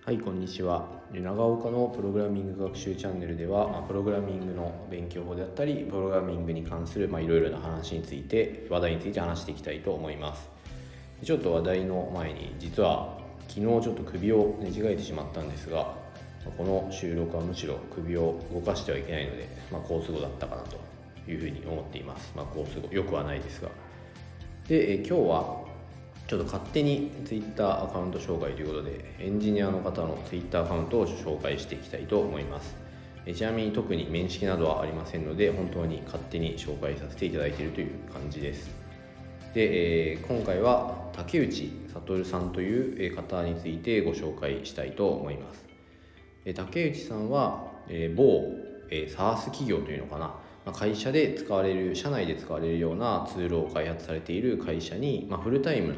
はい、こんにちは。長岡のプログラミング学習チャンネルでは、プログラミングの勉強法であったり、プログラミングに関するいろいろな話について、話題について話していきたいと思います。ちょっと話題の前に、実は昨日ちょっと首を寝違えてしまったんですが、この収録はむしろ首を動かしてはいけないので、好都合だったかなというふうに思っています。好都合、よくはないですが。で、今日はちょっと勝手に Twitter アカウント紹介ということで、エンジニアの方の Twitter アカウントを紹介していきたいと思います。ちなみに特に面識などはありませんので、本当に勝手に紹介させていただいているという感じです。で、今回は竹内悟さんという方についてご紹介したいと思います。竹内さんは某 SaaS 企業というのかな、会社で使われる、社内で使われるようなツールを開発されている会社に、フルタイムの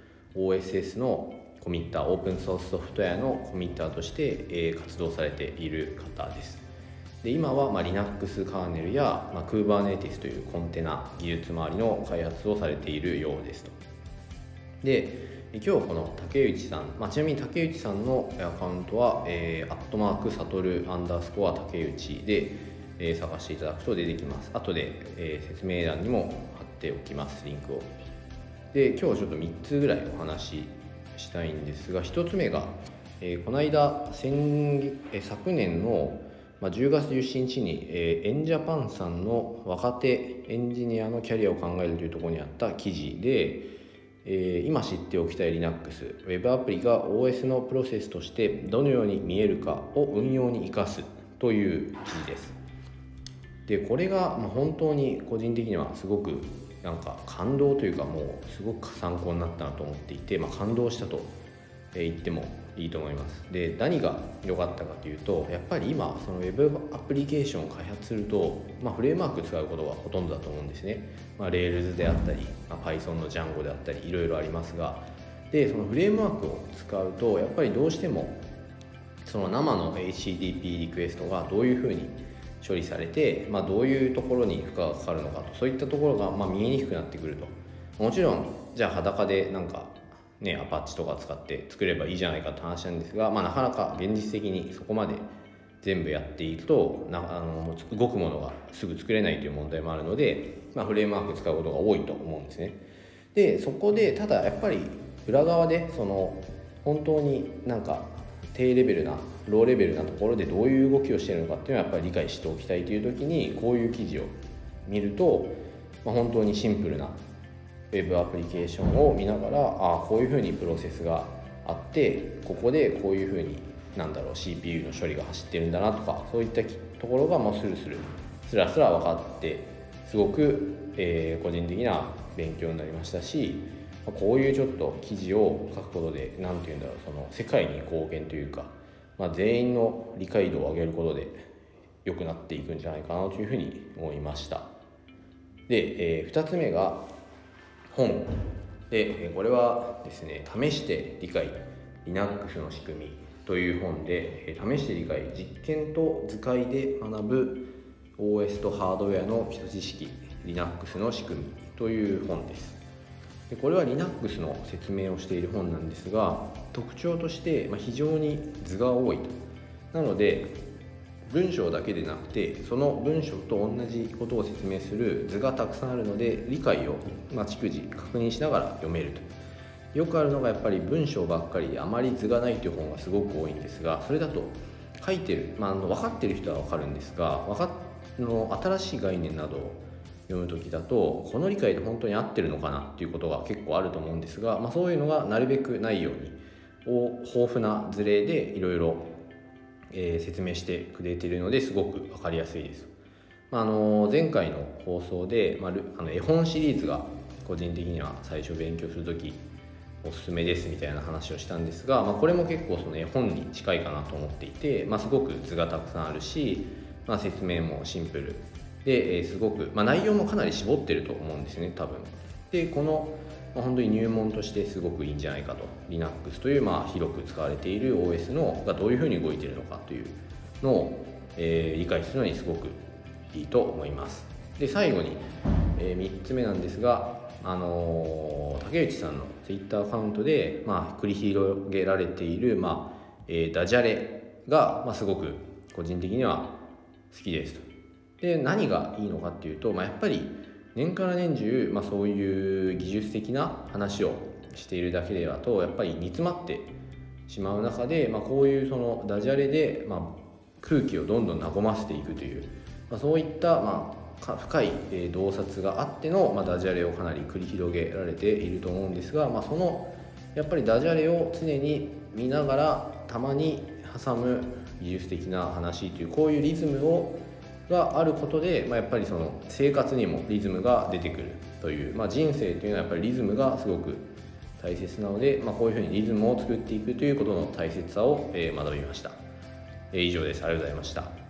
OSS のコミッター、オープンソースソフトウェアのコミッターとして、活動されている方です。で、今はLinux カーネルや、Kubernetes というコンテナ技術周りの開発をされているようですと。で、今日この竹内さん、ちなみに竹内さんのアカウントは、@悟_竹内で、探していただくと出てきます。後で、説明欄にも貼っておきます、リンクを。で、今日ちょっと3つぐらいお話ししたいんですが、1つ目が、この間昨年の10月17日に、エンジャパンさんの若手エンジニアのキャリアを考えるというところにあった記事で、今知っておきたい Linux ウェブアプリが OS のプロセスとしてどのように見えるかを運用に生かすという記事です。で、これが本当に個人的にはすごく感動というか、もうすごく参考になったなと思っていて、感動したと言ってもいいと思います。で、何が良かったかというと、やっぱり今そのウェブアプリケーションを開発すると、フレームワーク使うことがほとんどだと思うんですね。Rails であったり、Python の Django であったり、いろいろありますが、でそのフレームワークを使うとやっぱりどうしてもその生の HTTP リクエストがどういうふうに処理されて、どういうところに負荷がかかるのかと、そういったところが見えにくくなってくると。もちろんじゃあ裸でアパッチとか使って作ればいいじゃないかって話なんですが、なかなか現実的にそこまで全部やっていくと動くものがすぐ作れないという問題もあるので、フレームワーク使うことが多いと思うんですね。で、そこでただやっぱり裏側で本当に低レベルなローレベルなところでどういう動きをしているのかっていうのはやっぱり理解しておきたいという時に、こういう記事を見ると、本当にシンプルなウェブアプリケーションを見ながら、こういうふうにプロセスがあって、ここでこういうふうにCPU の処理が走ってるんだなとか、そういったところがスラスラ分かって、すごく、個人的な勉強になりましたし、こういうちょっと記事を書くことでその世界に貢献というか、全員の理解度を上げることで良くなっていくんじゃないかなというふうに思いました。で、2つ目が本で、これはですね、試して理解 Linux の仕組みという本で、試して理解実験と図解で学ぶ OS とハードウェアの基礎知識 Linux の仕組みという本です。で、これは Linux の説明をしている本なんですが、特徴として非常に図が多いと。なので文章だけでなくて、その文章と同じことを説明する図がたくさんあるので、理解を逐次確認しながら読めると。よくあるのがやっぱり文章ばっかりであまり図がないという本がすごく多いんですが、それだと書いてる、分かってる人は分かるんですが、新しい概念などを読むときだと、この理解で本当に合ってるのかなっていうことが結構あると思うんですが、そういうのがなるべくないように豊富な図例でいろいろ説明してくれているので、すごく分かりやすいです。前回の放送で、絵本シリーズが個人的には最初勉強するときおすすめですみたいな話をしたんですが、これも結構その絵本に近いかなと思っていて、すごく図がたくさんあるし、説明もシンプルで、すごく、内容もかなり絞ってると思うんですね、多分。で、この本当に入門としてすごくいいんじゃないかと。 Linux という広く使われている OS がどういうふうに動いているのかというのを、理解するのにすごくいいと思います。で、最後に、3つ目なんですが、竹内さんの Twitter アカウントで、繰り広げられている、 ダジャレが、すごく個人的には好きですと。で、何がいいのかっていうと、やっぱり年から年中、そういう技術的な話をしているだけではとやっぱり煮詰まってしまう中で、こういうそのダジャレで、空気をどんどん和ませていくという、そういった、深い洞察があっての、ダジャレをかなり繰り広げられていると思うんですが、そのやっぱりダジャレを常に見ながらたまに挟む技術的な話というこういうリズムがあることで、やっぱりその生活にもリズムが出てくるという、人生というのはやっぱりリズムがすごく大切なので、こういうふうにリズムを作っていくということの大切さを学びました。以上です。ありがとうございました。